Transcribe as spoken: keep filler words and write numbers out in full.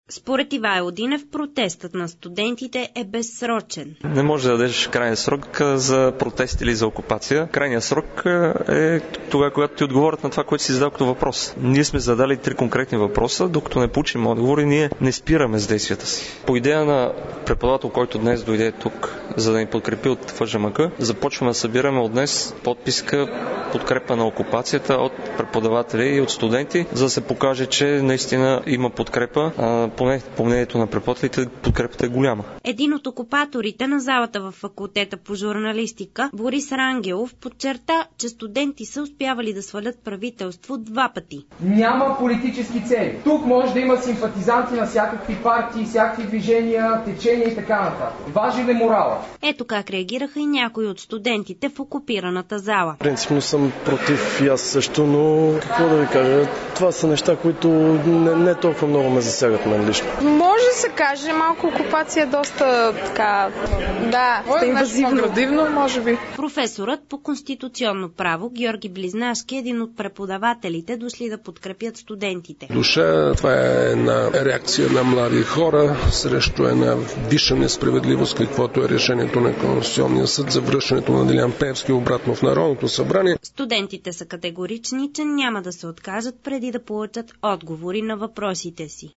Според Ивайло Динев, протестът на студентите е безсрочен. Не може да дадеш крайен срок за протест или за окупация. Крайният срок е тогава, когато ти отговорят на това, което си задал като въпрос. Ние сме задали три конкретни въпроса, докато не получим отговори, ние не спираме с действията си. По идея на преподавател, който днес дойде тук, за да ни подкрепи от ФЖМК, започваме да събираме от днес подписка подкрепа на окупацията от преподаватели и от студенти, за да се покаже, че наистина има подкрепа. А, поне по мнението на преподавателите, подкрепата е голяма. Един от окупаторите на залата в факултета по журналистика, Борис Рангелов, подчерта, че студенти са успявали да свалят правителство два пъти. Няма политически цели. Тук може да има симпатизанти на всякакви партии, всякакви движения, течения и така нататък. Важен е морала. Ето как реагираха и някои от студентите в окупираната зала. Принципно съм против и аз също, но какво да ви кажа, това са неща, които не, не толкова много ме засягат мен лично. Може да се каже, малко окупация е доста така, да, инвазивно. Градивно, може би. Професорът по конституционно право Георги Близнашки е един от преподавателите, дошли да подкрепят студентите. Душа, това е една реакция на млади хора срещу една висша несправедливост, каквото е решението на Конституционния съд за връщането на Делян Пеевски обратно в Народното събрание. Студентите са категорични, че няма да се откажат преди да получат отговори на въпросите си.